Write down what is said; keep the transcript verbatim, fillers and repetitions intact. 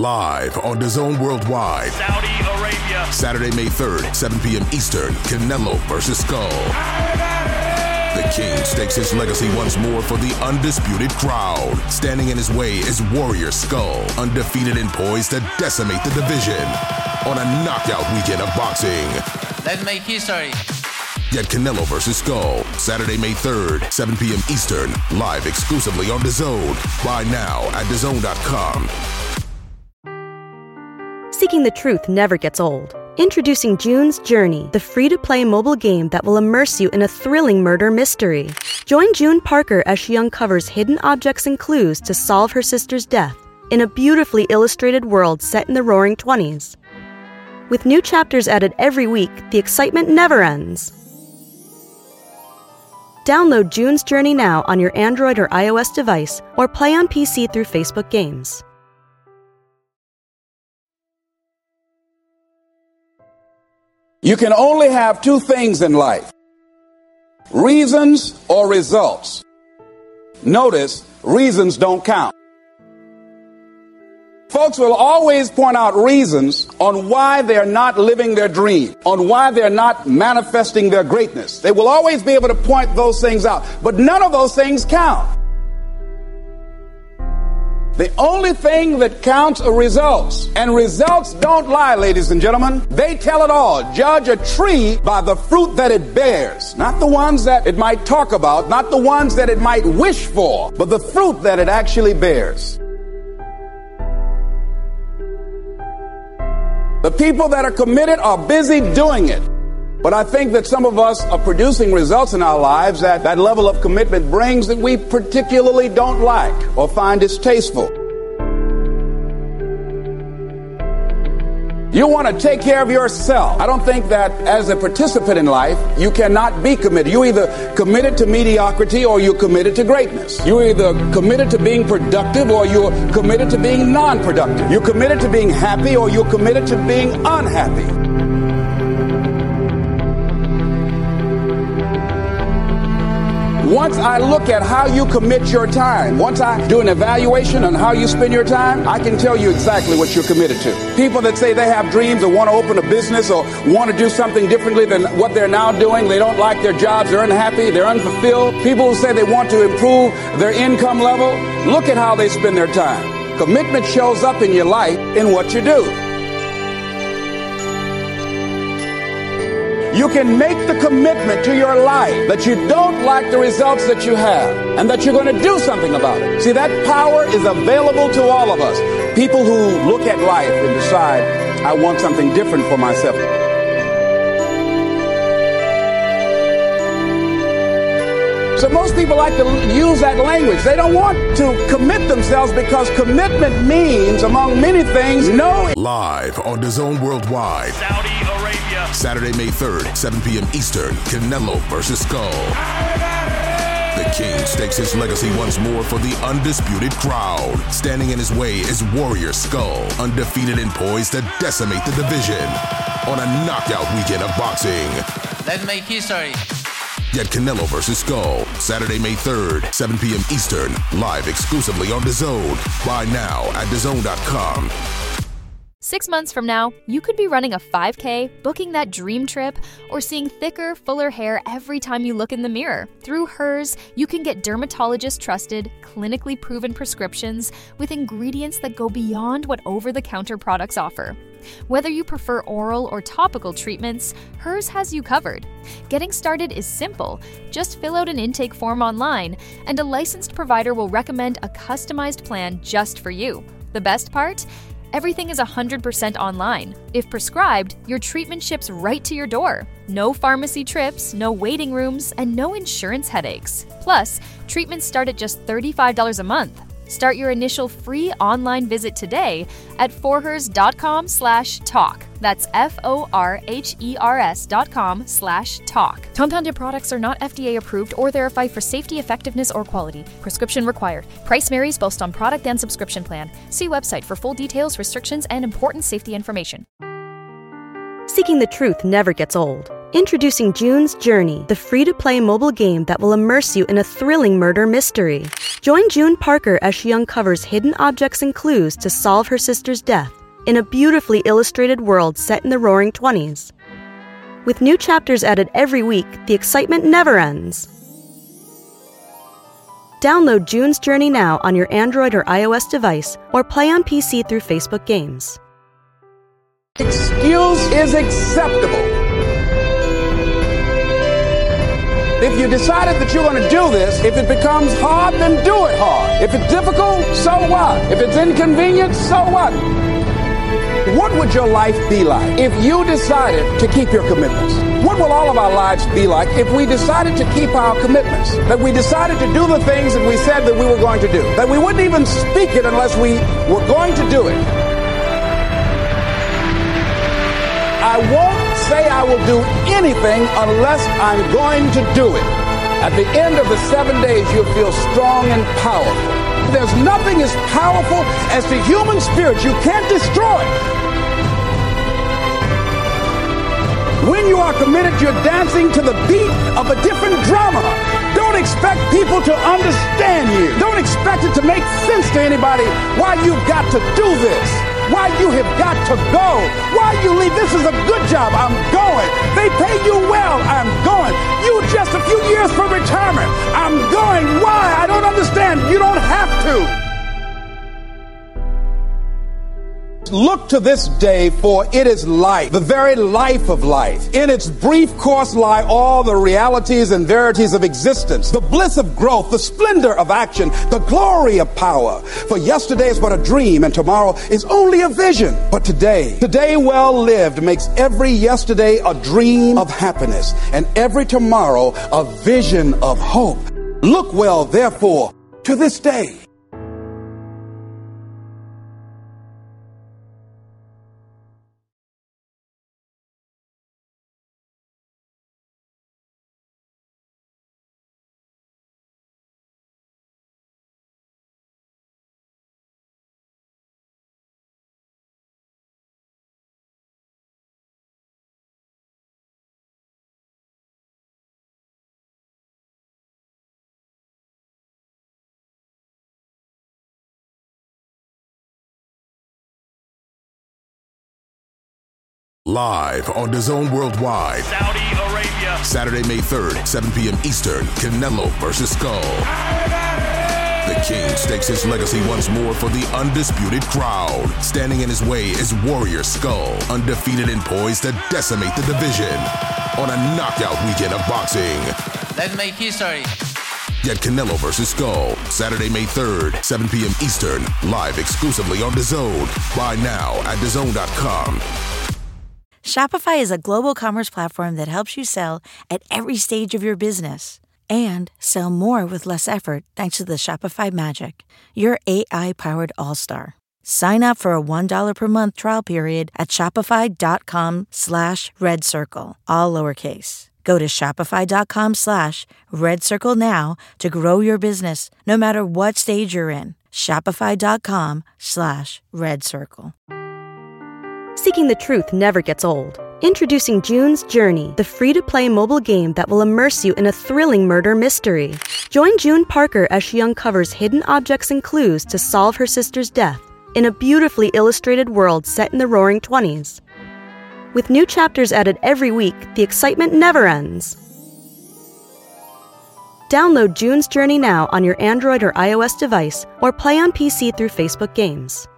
Live on DAZN Worldwide. Saudi Arabia. Saturday, May third, seven p.m. Eastern. Canelo versus Skull. The King stakes his legacy once more for the undisputed crowd. Standing in his way is Warrior Skull, undefeated and poised to decimate the division on a knockout weekend of boxing. Let's make history. Get Canelo versus Skull, Saturday, May third, seven p.m. Eastern, live exclusively on DAZN. Buy now at D A Z N dot com. Seeking the truth never gets old. Introducing June's Journey, the free-to-play mobile game that will immerse you in a thrilling murder mystery. Join June Parker as she uncovers hidden objects and clues to solve her sister's death in a beautifully illustrated world set in the Roaring Twenties. With new chapters added every week, the excitement never ends. Download June's Journey now on your Android or iOS device, or play on P C through Facebook Games. You can only have two things in life: reasons or results. Notice, reasons don't count. Folks will always point out reasons on why they're not living their dream, on why they're not manifesting their greatness. They will always be able to point those things out, but none of those things count. The only thing that counts are results. And results don't lie, ladies and gentlemen. They tell it all. Judge a tree by the fruit that it bears. Not the ones that it might talk about, not the ones that it might wish for, but the fruit that it actually bears. The people that are committed are busy doing it. But I think that some of us are producing results in our lives that that level of commitment brings that we particularly don't like or find distasteful. You want to take care of yourself. I don't think that as a participant in life, you cannot be committed. You're either committed to mediocrity or you're committed to greatness. You're either committed to being productive or you're committed to being non-productive. You're committed to being happy or you're committed to being unhappy. Once I look at how you commit your time, once I do an evaluation on how you spend your time, I can tell you exactly what you're committed to. People that say they have dreams or want to open a business or want to do something differently than what they're now doing, they don't like their jobs, they're unhappy, they're unfulfilled. People who say they want to improve their income level, look at how they spend their time. Commitment shows up in your life in what you do. You can make the commitment to your life that you don't like the results that you have and that you're going to do something about it. See, that power is available to all of us. People who look at life and decide, I want something different for myself. So most people like to use that language. They don't want to commit themselves because commitment means, among many things, no. Live on DAZN Worldwide. Saudi Arabia. Saturday, May third, seven p.m. Eastern. Canelo versus Skull. The King stakes his legacy once more for the undisputed crowd. Standing in his way is Warrior Skull, undefeated and poised to decimate the division on a knockout weekend of boxing. Let's make history. Get Canelo versus Skull, Saturday, May third, seven p.m. Eastern, live exclusively on DAZN. Buy now at D A Z N dot com. Six months from now, you could be running a five K, booking that dream trip, or seeing thicker, fuller hair every time you look in the mirror. Through Hers, you can get dermatologist-trusted, clinically proven prescriptions with ingredients that go beyond what over-the-counter products offer. Whether you prefer oral or topical treatments, Hers has you covered. Getting started is simple. Just fill out an intake form online, and a licensed provider will recommend a customized plan just for you. The best part? Everything is one hundred percent online. If prescribed, your treatment ships right to your door. No pharmacy trips, no waiting rooms, and no insurance headaches. Plus, treatments start at just thirty-five dollars a month. Start your initial free online visit today at forhers dot com slash talk. That's F O R H E R S dot com slash talk. Compounded products are not F D A approved or verified for safety, effectiveness, or quality. Prescription required. Price varies based on product and subscription plan. See website for full details, restrictions, and important safety information. Seeking the truth never gets old. Introducing June's Journey, the free-to-play mobile game that will immerse you in a thrilling murder mystery. Join June Parker as she uncovers hidden objects and clues to solve her sister's death in a beautifully illustrated world set in the Roaring Twenties. With new chapters added every week, the excitement never ends. Download June's Journey now on your Android or iOS device, or play on P C through Facebook Games. Excuse is acceptable. If you decided that you're going to do this, if it becomes hard, then do it hard. If it's difficult, so what? If it's inconvenient, so what? What would your life be like if you decided to keep your commitments? What will all of our lives be like if we decided to keep our commitments? That we decided to do the things that we said that we were going to do. That we wouldn't even speak it unless we were going to do it. I won't say I will do anything unless I'm going to do it. At the end of the seven days, you'll feel strong and powerful. There's nothing as powerful as the human spirit. You can't destroy it. When you are committed, you're dancing to the beat of a different drama. Don't expect people to understand you. Don't expect it to make sense to anybody why you've got to do this. Why you have got to go. Why you leave. This is a good job. I'm going. They pay you well. I'm going. You just a few years from retirement. I'm going. Why? I don't understand. You don't have to. Look to this day, for it is life, the very life of life. In its brief course lie all the realities and verities of existence, the bliss of growth, the splendor of action, the glory of power. For yesterday is but a dream, and tomorrow is only a vision. But today, today well lived makes every yesterday a dream of happiness, and every tomorrow a vision of hope. Look well, therefore, to this day. Live on DAZN Worldwide. Saudi Arabia. Saturday, May third, seven p.m. Eastern. Canelo versus Skull. The King stakes his legacy once more for the undisputed crowd. Standing in his way is Warrior Skull, undefeated and poised to decimate the division on a knockout weekend of boxing. Let's make history. Get Canelo versus Skull, Saturday, May third, seven p.m. Eastern. Live exclusively on DAZN. Buy now at D A Z N dot com. Shopify is a global commerce platform that helps you sell at every stage of your business and sell more with less effort thanks to the Shopify magic, your A I-powered all-star. Sign up for a one dollar per month trial period at shopify.com slash red circle, all lowercase. Go to shopify.com slash red circle now to grow your business no matter what stage you're in. Shopify.com slash red circle. Seeking the truth never gets old. Introducing June's Journey, the free-to-play mobile game that will immerse you in a thrilling murder mystery. Join June Parker as she uncovers hidden objects and clues to solve her sister's death in a beautifully illustrated world set in the Roaring Twenties. With new chapters added every week, the excitement never ends. Download June's Journey now on your Android or iOS device, or play on P C through Facebook Games.